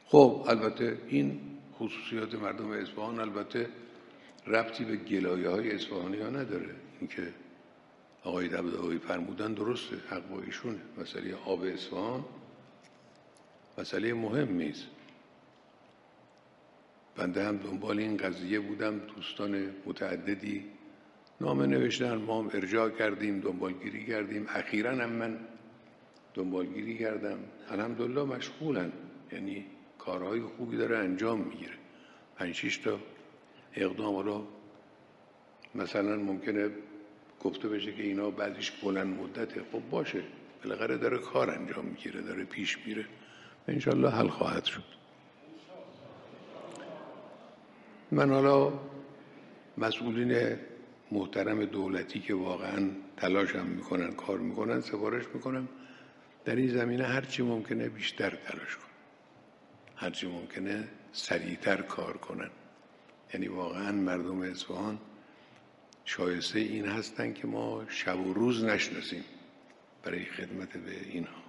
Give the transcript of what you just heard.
خب البته این خصوصیات مردم اصفهان البته ربطی به گلایه‌های اصفهانی ها نداره. اینکه آقای دبدبایی فرمودن درسته، حق با ایشونه. مسئله آب اصفهان مسئله مهمی است. بنده هم دنبال این قضیه بودم، دوستان متعددی نامه نوشتن، ما هم ارجاع کردیم، دنبالگیری کردیم. اخیراً هم من دنبالگیری کردم، الحمدلله مشغولن، یعنی کارهای خوبی داره انجام میگیره. 5-6 تا اقدام. حالا مثلا ممکنه گفته بشه که اینا بعدش بلند مدته، خب باشه، بالاخره داره کار انجام میگیره، داره پیش میره، انشالله حل خواهد شد. من حالا مسئولین محترم دولتی که واقعا تلاش هم میکنن، کار میکنن، سفارش میکنم در این زمینه هرچی ممکنه بیشتر تلاش کنن، هرچی ممکنه سریعتر کار کنن. یعنی واقعا مردم اصفهان شایسته این هستن که ما شب و روز نشناسیم برای خدمت به اینها.